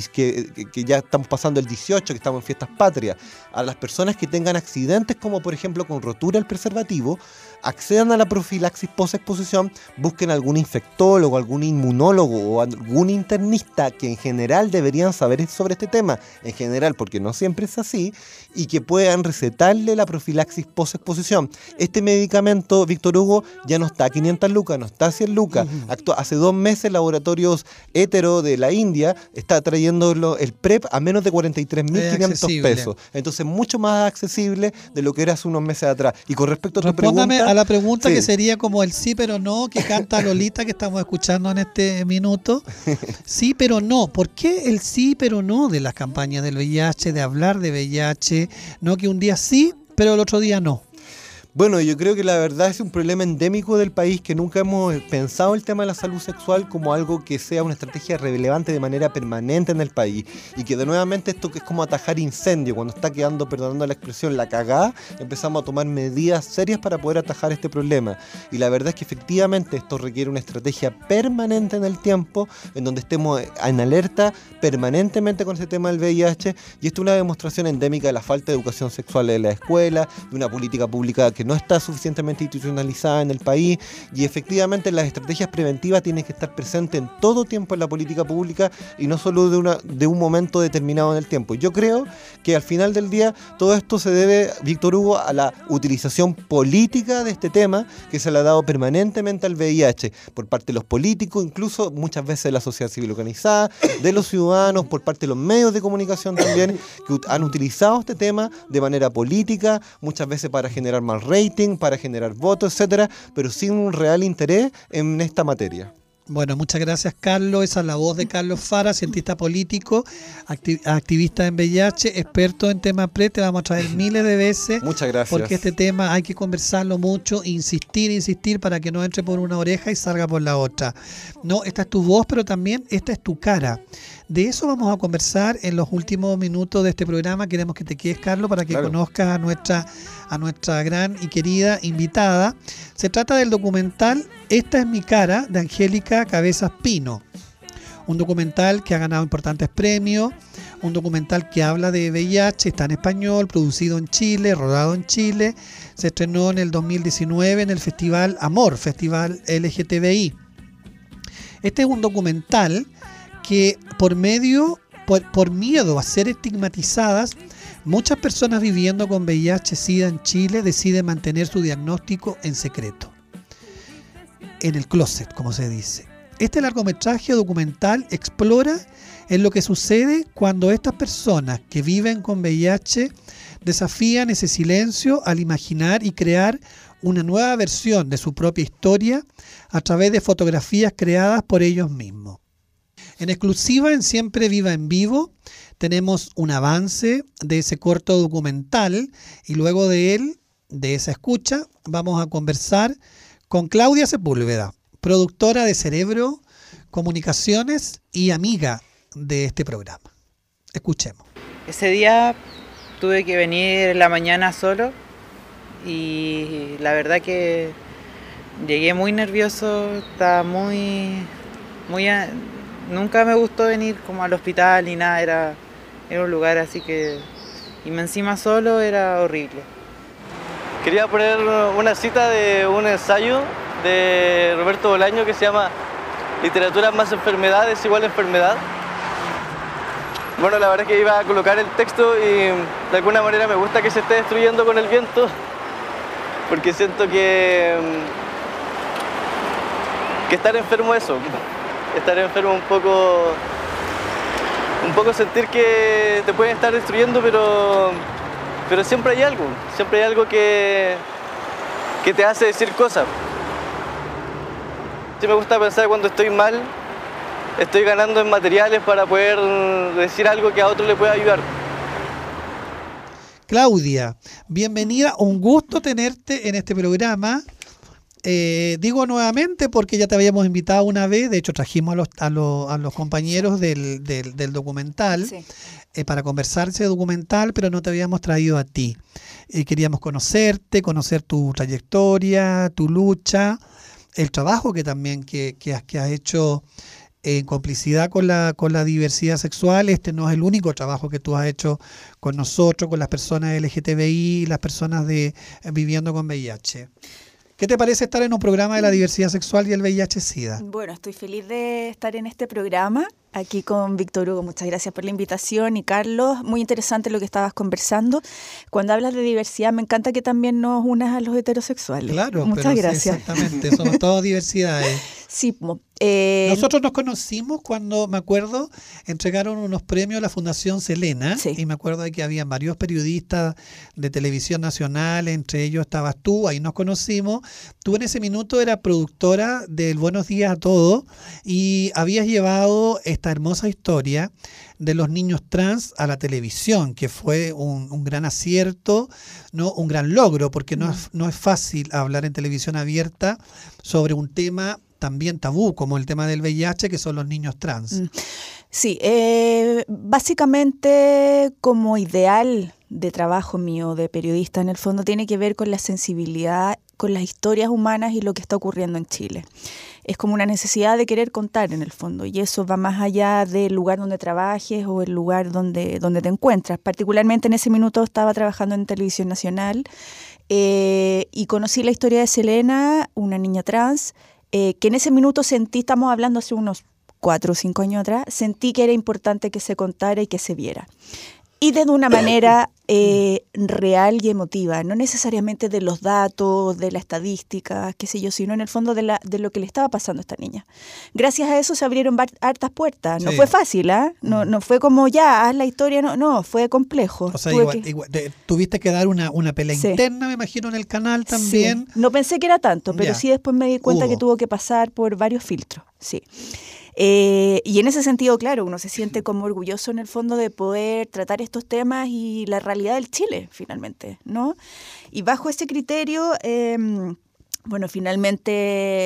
ya estamos pasando el 18, que estamos en fiestas patrias. A las personas que tengan accidentes, como por ejemplo con rotura del preservativo, accedan a la profilaxis post-exposición, busquen algún infectólogo, algún inmunólogo o algún internista que en general deberían saber sobre este tema, en general, porque no siempre es así, y que puedan recetarle la profilaxis post-exposición. Este medicamento, Víctor Hugo, ya no está a 500 lucas, no está a 100 lucas. Hace 2 meses Laboratorios Hetero de la India está trayendo el PrEP a menos de 43.500 pesos. Entonces, mucho más accesible de lo que era hace unos meses atrás. Y con respecto a tu pregunta... a la pregunta, sí, que sería como el sí pero no que canta Lolita, que estamos escuchando en este minuto. Sí pero no. ¿Por qué el sí pero no de las campañas del VIH, de hablar de VIH? No que un día sí, pero el otro día no. Bueno, yo creo que la verdad es un problema endémico del país, que nunca hemos pensado el tema de la salud sexual como algo que sea una estrategia relevante de manera permanente en el país, y que de nuevamente esto que es como atajar incendio, cuando está quedando, perdonando la expresión, la cagada, empezamos a tomar medidas serias para poder atajar este problema. Y la verdad es que efectivamente esto requiere una estrategia permanente en el tiempo, en donde estemos en alerta permanentemente con ese tema del VIH, y esto es una demostración endémica de la falta de educación sexual en la escuela, de una política pública que no está suficientemente institucionalizada en el país, y efectivamente las estrategias preventivas tienen que estar presentes en todo tiempo en la política pública y no solo de un momento determinado en el tiempo. Yo creo que al final del día todo esto se debe, Víctor Hugo, a la utilización política de este tema que se le ha dado permanentemente al VIH por parte de los políticos, incluso muchas veces de la sociedad civil organizada, de los ciudadanos, por parte de los medios de comunicación también, que han utilizado este tema de manera política, muchas veces para generar más rating, para generar votos, etcétera, pero sin un real interés en esta materia. Bueno, muchas gracias, Carlos. Esa es la voz de Carlos Fara, cientista político, activista en VIH, experto en tema PrEP. Te vamos a traer miles de veces. Muchas gracias. Porque este tema hay que conversarlo mucho, insistir para que no entre por una oreja y salga por la otra. No, esta es tu voz, pero también esta es tu cara. De eso vamos a conversar en los últimos minutos de este programa. Queremos que te quedes, Carlos, para que conozcas a nuestra gran y querida invitada. Se trata del documental Esta es mi cara, de Angélica Cabezas Pino. Un documental que ha ganado importantes premios, un documental que habla de VIH, está en español, producido en Chile, rodado en Chile. Se estrenó en el 2019 en el Festival Amor, Festival LGTBI. Este es un documental que por miedo a ser estigmatizadas, muchas personas viviendo con VIH-Sida en Chile deciden mantener su diagnóstico en secreto, en el closet, como se dice. Este largometraje documental explora en lo que sucede cuando estas personas que viven con VIH desafían ese silencio al imaginar y crear una nueva versión de su propia historia a través de fotografías creadas por ellos mismos. En exclusiva en Siempre Viva en Vivo tenemos un avance de ese corto documental y luego de él, de esa escucha, vamos a conversar con Claudia Sepúlveda, productora de Cerebro Comunicaciones y amiga de este programa. Escuchemos. Ese día tuve que venir en la mañana solo y la verdad que llegué muy nervioso, estaba nunca me gustó venir como al hospital ni nada, era un lugar así que, y encima solo, era horrible. Quería poner una cita de un ensayo de Roberto Bolaño que se llama Literatura más enfermedad es igual a enfermedad. Bueno, la verdad es que iba a colocar el texto y de alguna manera me gusta que se esté destruyendo con el viento, porque siento que estar enfermo es eso, estar enfermo un poco sentir que te pueden estar destruyendo, pero siempre hay algo que te hace decir cosas. Sí me gusta pensar cuando estoy mal, estoy ganando en materiales para poder decir algo que a otro le pueda ayudar. Claudia, bienvenida, un gusto tenerte en este programa. Digo nuevamente porque ya te habíamos invitado una vez, de hecho trajimos a los compañeros del documental, sí, para conversar ese documental, pero no te habíamos traído a ti. Queríamos conocerte, conocer tu trayectoria, tu lucha, el trabajo que también que has hecho en complicidad con la diversidad sexual. Este no es el único trabajo que tú has hecho con nosotros, con las personas LGTBI, las personas viviendo con VIH. ¿Qué te parece estar en un programa de la diversidad sexual y el VIH-Sida? Bueno, estoy feliz de estar en este programa, aquí con Víctor Hugo. Muchas gracias por la invitación. Y Carlos, muy interesante lo que estabas conversando. Cuando hablas de diversidad, me encanta que también nos unas a los heterosexuales. Claro, muchas gracias. Sí, exactamente, somos todas diversidades. Sí, nosotros nos conocimos cuando, me acuerdo, entregaron unos premios a la Fundación Selena, sí, y me acuerdo de que habían varios periodistas de televisión nacional, entre ellos estabas tú, ahí nos conocimos. Tú en ese minuto eras productora del Buenos Días a Todos y habías llevado esta hermosa historia de los niños trans a la televisión, que fue un gran acierto, ¿no? Un gran logro, porque no es fácil hablar en televisión abierta sobre un tema también tabú como el tema del VIH, que son los niños trans. Sí, básicamente como ideal de trabajo mío de periodista, en el fondo tiene que ver con la sensibilidad, con las historias humanas y lo que está ocurriendo en Chile. Es como una necesidad de querer contar en el fondo, y eso va más allá del lugar donde trabajes o el lugar donde te encuentras. Particularmente en ese minuto estaba trabajando en Televisión Nacional y conocí la historia de Selena, una niña trans, que en ese minuto sentí, estamos hablando hace unos 4 o 5 años atrás, sentí que era importante que se contara y que se viera. Y de una manera real y emotiva, no necesariamente de los datos, de la estadística, qué sé yo, sino en el fondo de lo que le estaba pasando a esta niña. Gracias a eso se abrieron hartas puertas. No fue fácil, ¿eh? No fue como ya, haz la historia, no, fue complejo. O sea, tuviste que dar una pelea interna, me imagino, en el canal también. Sí. No pensé que era tanto, pero sí después me di cuenta que tuvo que pasar por varios filtros, sí. Y en ese sentido, claro, uno se siente como orgulloso en el fondo de poder tratar estos temas y la realidad del Chile, finalmente, ¿no? Y bajo ese criterio, bueno, finalmente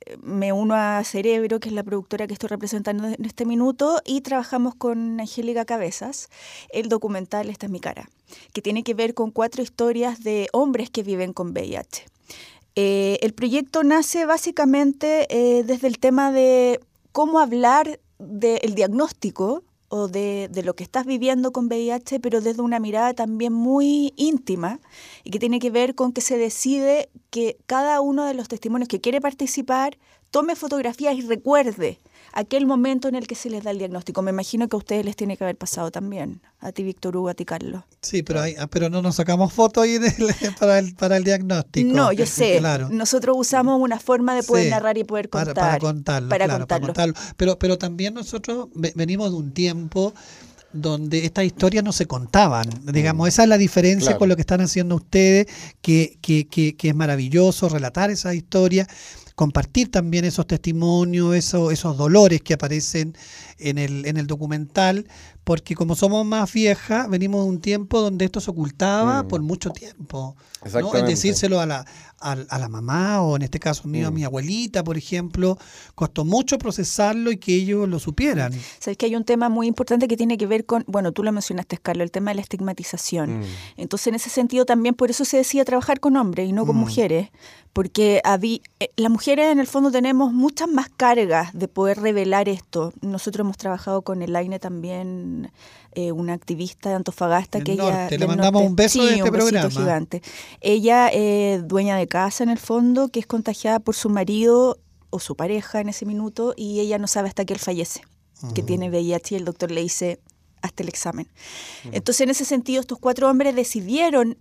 me uno a Cerebro, que es la productora que estoy representando en este minuto, y trabajamos con Angélica Cabezas el documental Esta es mi cara, que tiene que ver con 4 historias de hombres que viven con VIH. El proyecto nace básicamente desde el tema de cómo hablar del diagnóstico o de lo que estás viviendo con VIH, pero desde una mirada también muy íntima, y que tiene que ver con que se decide que cada uno de los testimonios que quiere participar tome fotografías y recuerde aquel momento en el que se les da el diagnóstico. Me imagino que a ustedes les tiene que haber pasado también, a ti, Víctor Hugo, a ti, Carlos. Sí, pero no nos sacamos fotos ahí para el diagnóstico. No, yo sé. Claro. Nosotros usamos una forma de poder Sí, narrar y poder contar. Para contarlo. Para Claro, para contarlo. Pero también nosotros venimos de un tiempo donde estas historias no se contaban. Digamos, esa es la diferencia Claro. con lo que están haciendo ustedes, que es maravilloso relatar esas historias, compartir también esos testimonios, esos dolores que aparecen en el documental, porque como somos más viejas, venimos de un tiempo donde esto se ocultaba por mucho tiempo, ¿no? Exactamente. En decírselo a la mamá, o en este caso mío, a mi abuelita, por ejemplo, costó mucho procesarlo y que ellos lo supieran. Sabes que hay un tema muy importante que tiene que ver con, bueno, tú lo mencionaste, Carlos, el tema de la estigmatización. Entonces, en ese sentido también, por eso se decía trabajar con hombres y no con mujeres, porque las mujeres en el fondo tenemos muchas más cargas de poder revelar esto. Nosotros hemos trabajado con Elaine también, una activista de Antofagasta, Del que norte. ella... Le mandamos un beso de este un besito programa. gigante. Ella, dueña de casa en el fondo, que es contagiada por su marido o su pareja en ese minuto, y ella no sabe hasta que él fallece, que tiene VIH, y el doctor le dice, hazte el examen. Entonces, en ese sentido, estos 4 hombres decidieron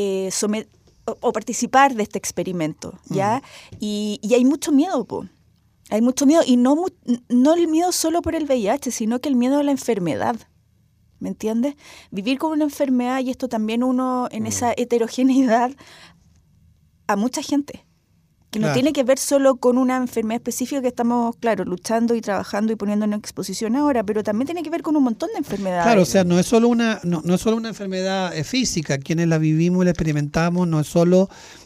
o participar de este experimento, ¿ya? Y hay mucho miedo, po. Hay mucho miedo, y no el miedo solo por el VIH, sino que el miedo a la enfermedad. ¿Me entiendes? Vivir con una enfermedad, y esto también uno en esa heterogeneidad, a mucha gente, que no Claro. tiene que ver solo con una enfermedad específica que estamos, claro, luchando y trabajando y poniendo en exposición ahora, pero también tiene que ver con un montón de enfermedades. Claro, o sea, no es solo una enfermedad física, quienes la vivimos y la experimentamos, no es solo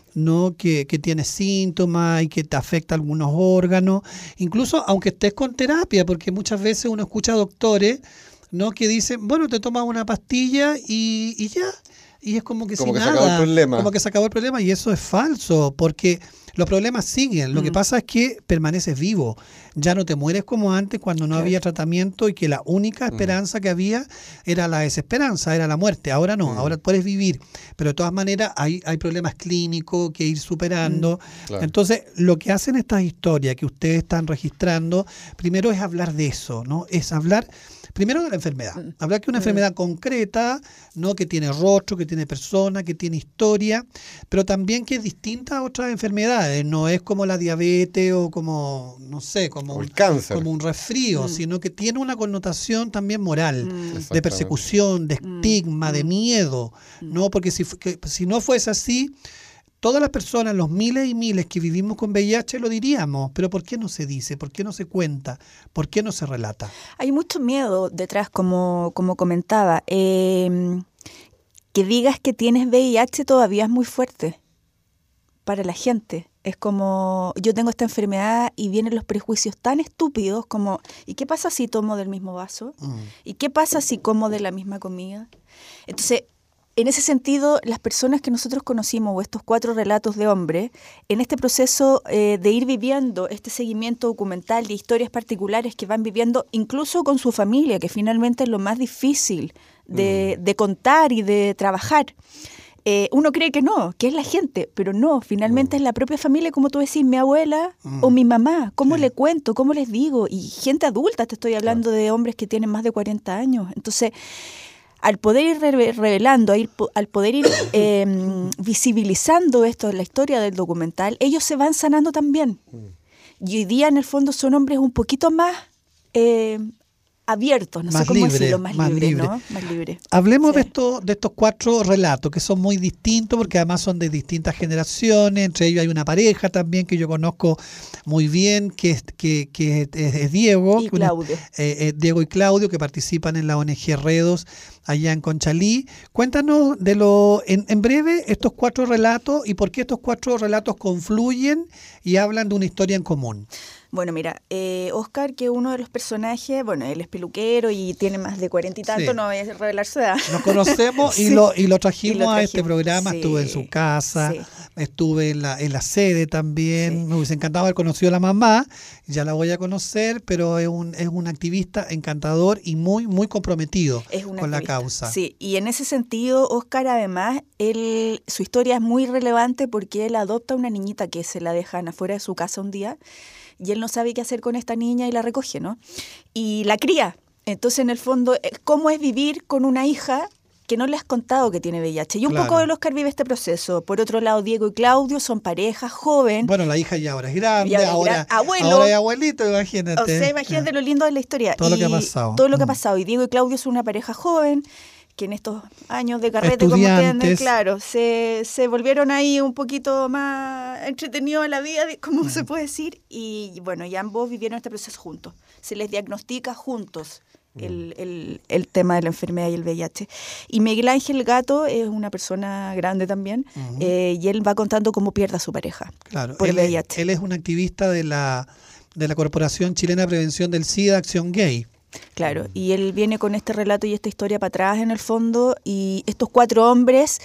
que tiene síntomas y que te afecta algunos órganos, incluso aunque estés con terapia, porque muchas veces uno escucha doctores, ¿no?, que dicen, bueno, te tomas una pastilla y ya, y es como que Como sin que se nada, acabó el problema. como que se acabó el problema, y eso es falso, porque los problemas siguen. Lo que pasa es que permaneces vivo, ya no te mueres como antes, cuando no había tratamiento y que la única esperanza que había era la desesperanza, era la muerte. Ahora no, ahora puedes vivir, pero de todas maneras hay problemas clínicos que ir superando. Claro. Entonces, lo que hacen estas historias que ustedes están registrando, primero es hablar de eso, ¿no? Es hablar primero de la enfermedad, hablar que una enfermedad concreta, ¿no?, que tiene rostro, que tiene persona, que tiene historia, pero también que es distinta a otras enfermedades, no es como la diabetes o como, no sé, como el cáncer, como un resfrío, sino que tiene una connotación también moral, de Exactamente. persecución, de estigma, de miedo, ¿no? Porque si no fuese así, todas las personas, los miles y miles que vivimos con VIH lo diríamos, pero ¿por qué no se dice? ¿Por qué no se cuenta? ¿Por qué no se relata? Hay mucho miedo detrás, como comentaba. Que digas que tienes VIH todavía es muy fuerte para la gente. Es como, yo tengo esta enfermedad, y vienen los prejuicios tan estúpidos como, ¿y qué pasa si tomo del mismo vaso? ¿Y qué pasa si como de la misma comida? Entonces, en ese sentido, las personas que nosotros conocimos, o estos 4 relatos de hombres, en este proceso de ir viviendo este seguimiento documental de historias particulares que van viviendo, incluso con su familia, que finalmente es lo más difícil de contar y de trabajar. Uno cree que no, que es la gente, pero no, finalmente es la propia familia, como tú decís, mi abuela o mi mamá. ¿Cómo le cuento? ¿Cómo les digo? Y gente adulta, te estoy hablando de hombres que tienen más de 40 años. Entonces, al poder ir revelando, al poder ir visibilizando esto en la historia del documental, ellos se van sanando también. Y hoy día, en el fondo, son hombres un poquito más abiertos, no Más sé cómo libre, decirlo, más más libre, libre. ¿no? Más libre. Hablemos Sí. de estos 4 relatos que son muy distintos porque además son de distintas generaciones. Entre ellos hay una pareja también que yo conozco muy bien, que es Diego. Y Claudio. Diego y Claudio, que participan en la ONG Redos allá en Conchalí. Cuéntanos en breve estos 4 relatos y por qué estos 4 relatos confluyen y hablan de una historia en común. Bueno, mira, Oscar, que uno de los personajes, bueno, él es peluquero y tiene más de 40 y tanto, Sí. no voy a revelar su edad. Nos conocemos Sí. y lo trajimos a este programa. sí. Estuve en su casa, Sí. estuve en la sede también. Me hubiese encantado haber conocido a la mamá, ya la voy a conocer, pero es un activista encantador y muy, muy comprometido con la causa. Sí, y en ese sentido, Oscar, además, su historia es muy relevante porque él adopta una niñita que se la dejan afuera de su casa un día y él no sabe qué hacer con esta niña y la recoge, ¿no? Y la cría. Entonces, en el fondo, ¿cómo es vivir con una hija que no le has contado que tiene VIH? Y un Claro. poco el Oscar vive este proceso. Por otro lado, Diego y Claudio son pareja joven. Bueno, la hija ya ahora es grande, Y ahora abuelo. es abuelito, imagínate. O sea, imagínate lo lindo de la historia. Todo lo que ha Y pasado. Todo lo que ha pasado. Y Diego y Claudio son una pareja joven que en estos años de carrete, como entienden, claro, se volvieron ahí un poquito más entretenidos a la vida, como se puede decir, y bueno, y ambos vivieron este proceso juntos. Se les diagnostica juntos el tema de la enfermedad y el VIH. Y Miguel Ángel Gato es una persona grande también, y él va contando cómo pierde a su pareja por el VIH. Él es un activista de la Corporación Chilena de Prevención del SIDA, Acción Gay. Claro, y él viene con este relato y esta historia para atrás en el fondo, y estos 4 hombres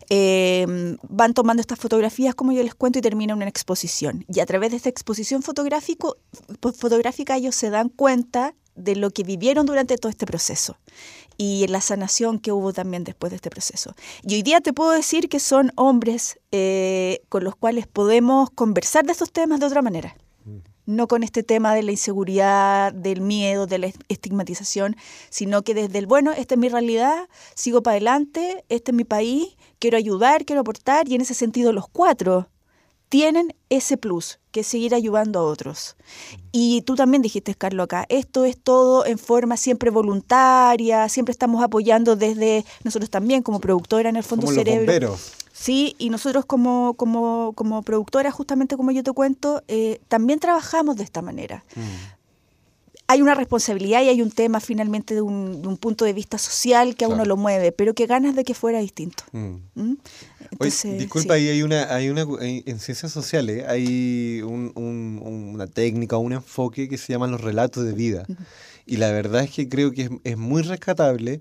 van tomando estas fotografías, como yo les cuento, y termina una exposición. Y a través de esta exposición fotográfica ellos se dan cuenta de lo que vivieron durante todo este proceso y la sanación que hubo también después de este proceso. Y hoy día te puedo decir que son hombres con los cuales podemos conversar de estos temas de otra manera. No con este tema de la inseguridad, del miedo, de la estigmatización, sino que desde esta es mi realidad, sigo para adelante, este es mi país, quiero ayudar, quiero aportar, y en ese sentido los 4 tienen ese plus, que es seguir ayudando a otros. Y tú también dijiste, Carlos, acá, esto es todo en forma siempre voluntaria, siempre estamos apoyando desde nosotros también como productora en el Fondo Como Cerebro. los bomberos. Sí, y nosotros como productora, justamente como yo te cuento, también trabajamos de esta manera. Hay una responsabilidad y hay un tema finalmente de un punto de vista social que a uno lo mueve, pero que ganas de que fuera distinto. Entonces, oye, disculpa, sí. hay en ciencias sociales hay una técnica, un enfoque que se llaman los relatos de vida. Y la verdad es que creo que es muy rescatable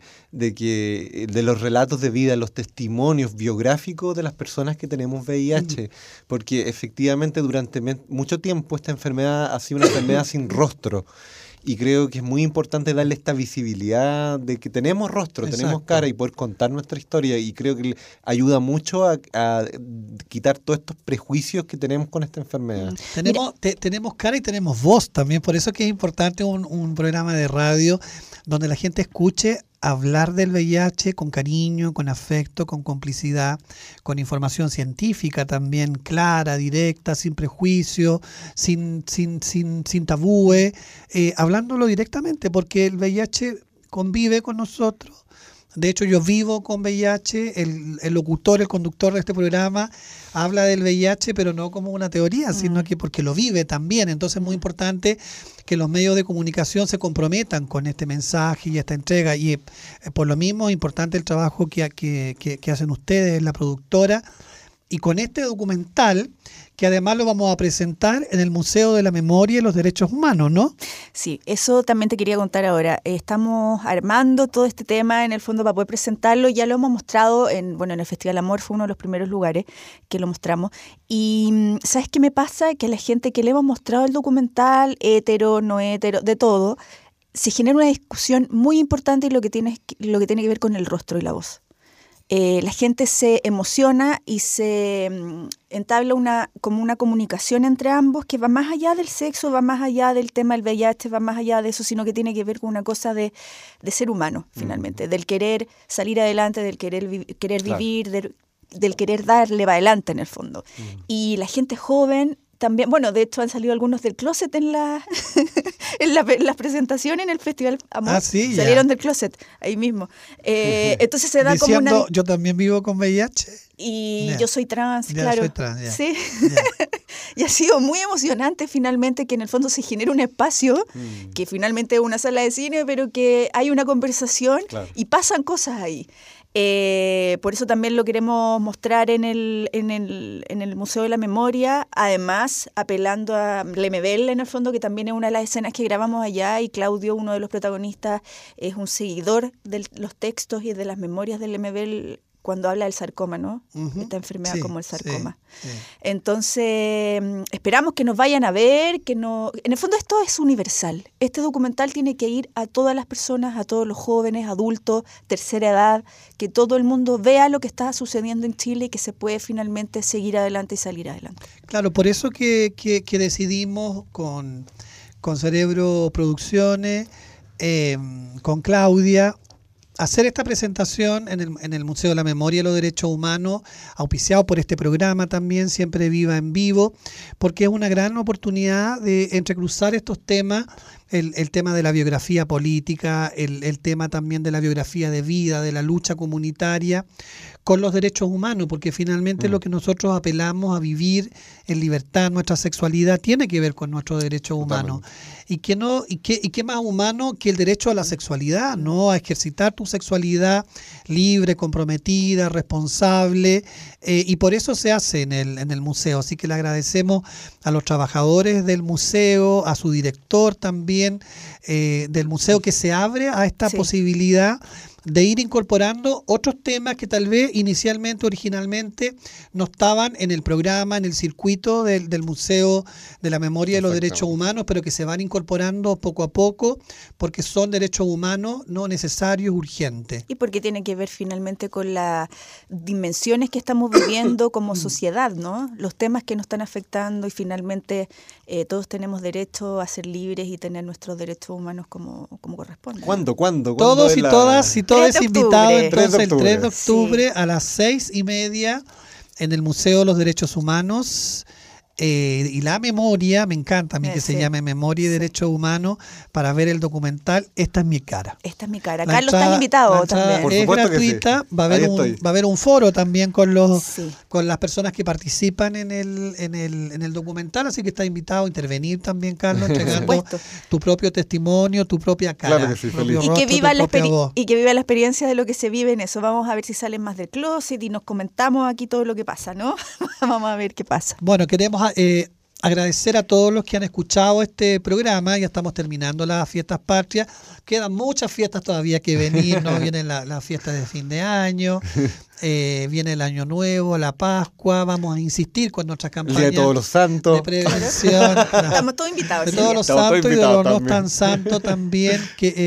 de los relatos de vida, los testimonios biográficos de las personas que tenemos VIH, porque efectivamente durante mucho tiempo esta enfermedad ha sido una enfermedad sin rostro. Y creo que es muy importante darle esta visibilidad de que tenemos rostro, tenemos cara y poder contar nuestra historia. Y creo que ayuda mucho a quitar todos estos prejuicios que tenemos con esta enfermedad. Tenemos cara y tenemos voz también. Por eso es que es importante un programa de radio donde la gente escuche hablar del VIH con cariño, con afecto, con complicidad, con información científica también clara, directa, sin prejuicio, sin tabúes, hablándolo directamente, porque el VIH convive con nosotros. De hecho, yo vivo con VIH, el locutor, el conductor de este programa habla del VIH, pero no como una teoría, sino que porque lo vive también. Entonces es muy importante que los medios de comunicación se comprometan con este mensaje y esta entrega. Y por lo mismo es importante el trabajo que hacen ustedes, la productora, y con este documental, que además lo vamos a presentar en el Museo de la Memoria y los Derechos Humanos, ¿no? Sí, eso también te quería contar ahora. Estamos armando todo este tema en el fondo para poder presentarlo. Ya lo hemos mostrado en el Festival Amor, fue uno de los primeros lugares que lo mostramos. Y ¿sabes qué me pasa? Que la gente que le hemos mostrado el documental, hetero, no hetero, de todo, se genera una discusión muy importante y lo que tiene que ver con el rostro y la voz. La gente se emociona y se entabla una comunicación entre ambos que va más allá del sexo, va más allá del tema del VIH, va más allá de eso, sino que tiene que ver con una cosa de ser humano, finalmente, del querer salir adelante, del querer vivir, del querer darle para adelante en el fondo. Y la gente joven también, de hecho han salido algunos del closet en la las presentaciones en el Festival Amor. Sí, salieron del closet, ahí mismo. Entonces se da como una... Yo también vivo con VIH. Y yo soy trans, ya, claro. Soy trans, ya. Sí. Ya. Y ha sido muy emocionante finalmente que en el fondo se genere un espacio, que finalmente es una sala de cine, pero que hay una conversación y pasan cosas ahí. Por eso también lo queremos mostrar en el Museo de la Memoria, además apelando a Lemebel en el fondo, que también es una de las escenas que grabamos allá, y Claudio, uno de los protagonistas, es un seguidor de los textos y de las memorias de Lemebel cuando habla del sarcoma, ¿no? Esta enfermedad como el sarcoma. Sí. Entonces, esperamos que nos vayan a ver, en el fondo esto es universal. Este documental tiene que ir a todas las personas, a todos los jóvenes, adultos, tercera edad, que todo el mundo vea lo que está sucediendo en Chile y que se puede finalmente seguir adelante y salir adelante. Claro, por eso que decidimos con Cerebro Producciones, con Claudia, hacer esta presentación en el Museo de la Memoria y los Derechos Humanos, auspiciado por este programa también, Siempre Viva en Vivo, porque es una gran oportunidad de entrecruzar estos temas, el tema de la biografía política, el tema también de la biografía de vida, de la lucha comunitaria, con los derechos humanos, porque finalmente lo que nosotros apelamos a vivir en libertad, nuestra sexualidad, tiene que ver con nuestros derechos humanos. Y qué más humano que el derecho a la sexualidad, ¿no? A ejercitar tu sexualidad libre, comprometida, responsable, y por eso se hace en el museo. Así que le agradecemos a los trabajadores del museo, a su director también del museo, que se abre a esta posibilidad de ir incorporando otros temas que tal vez originalmente no estaban en el programa, en el circuito del Museo de la Memoria y los Derechos Humanos, pero que se van incorporando poco a poco porque son derechos humanos no necesarios, urgentes. Y porque tiene que ver finalmente con las dimensiones que estamos viviendo como sociedad, ¿no? Los temas que nos están afectando, y finalmente todos tenemos derecho a ser libres y tener nuestros derechos humanos como corresponde. ¿Cuándo? Todos y todas todo es invitado entonces el 3 de octubre a las 6:30 en el Museo de los Derechos Humanos. Y la memoria, me encanta a mí que se llame Memoria y Derechos Humanos, para ver el documental Esta es mi cara. Esta es mi cara. Carlos, estás invitado también. Es gratuita, va a haber un foro también con las personas que participan en el documental, así que estás invitado a intervenir también, Carlos, entregando tu propio testimonio, tu propia cara. Claro que sí, feliz. Y que viva la experiencia de lo que se vive en eso. Vamos a ver si salen más del closet y nos comentamos aquí todo lo que pasa, ¿no? Vamos a ver qué pasa. Bueno, queremos agradecer a todos los que han escuchado este programa. Ya estamos terminando las fiestas patrias. Quedan muchas fiestas todavía que venir, ¿no? Vienen las fiestas de fin de año, viene el Año Nuevo, la Pascua. Vamos a insistir con nuestras campañas de todos los santos, de prevención. Estamos todos invitados. De todos los santos y de los no tan santos también.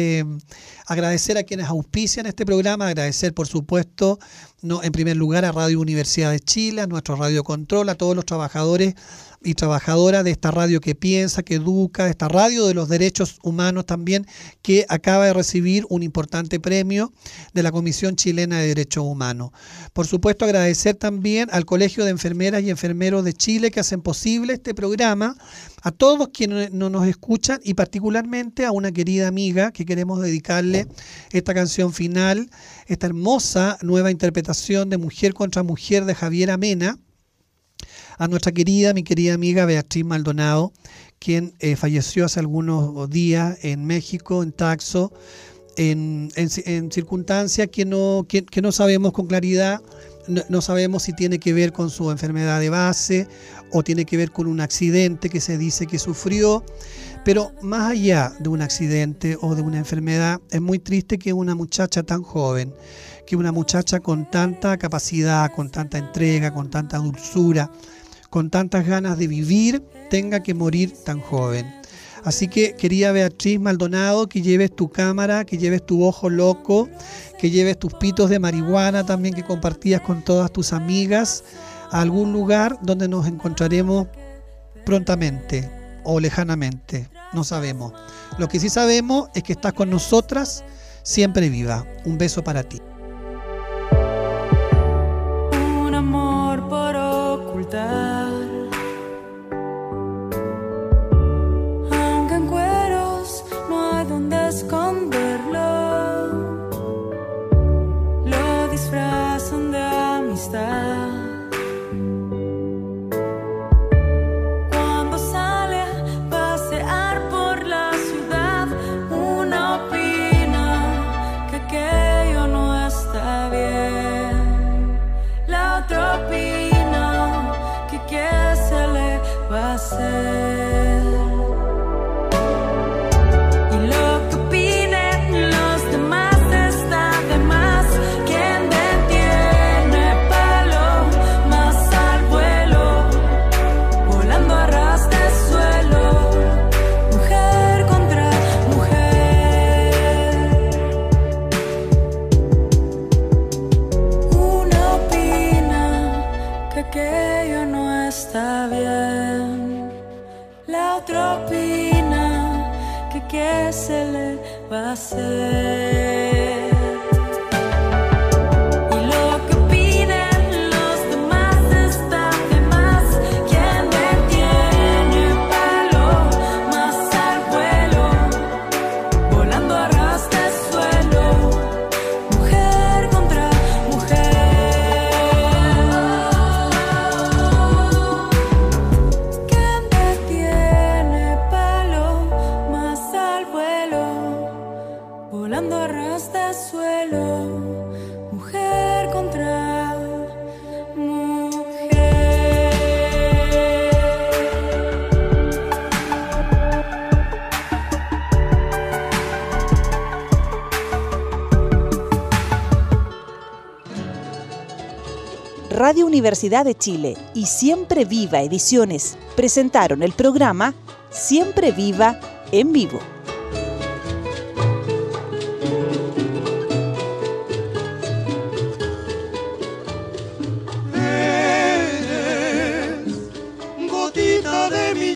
Agradecer a quienes auspician este programa, agradecer por supuesto, en primer lugar a Radio Universidad de Chile, a nuestro Radio Control, a todos los trabajadores y trabajadoras de esta radio que piensa, que educa, de esta radio de los derechos humanos también, que acaba de recibir un importante premio de la Comisión Chilena de Derechos Humanos. Por supuesto, agradecer también al Colegio de Enfermeras y Enfermeros de Chile, que hacen posible este programa, a todos quienes nos escuchan, y particularmente a una querida amiga que queremos dedicarle esta canción final, esta hermosa nueva interpretación de Mujer contra Mujer de Javiera Mena, a mi querida amiga Beatriz Maldonado, quien falleció hace algunos días en México, en Taxo, en circunstancias que no sabemos con claridad. No sabemos si tiene que ver con su enfermedad de base o tiene que ver con un accidente que se dice que sufrió. Pero más allá de un accidente o de una enfermedad, es muy triste que una muchacha tan joven, que una muchacha con tanta capacidad, con tanta entrega, con tanta dulzura, con tantas ganas de vivir, tenga que morir tan joven. Así que, querida Beatriz Maldonado, que lleves tu cámara, que lleves tu ojo loco, que lleves tus pitos de marihuana también que compartías con todas tus amigas a algún lugar donde nos encontraremos prontamente o lejanamente, no sabemos. Lo que sí sabemos es que estás con nosotras, siempre viva. Un beso para ti. Un amor por ocultar, aunque en cueros se le va a hacer? Radio Universidad de Chile y Siempre Viva Ediciones presentaron el programa Siempre Viva en Vivo.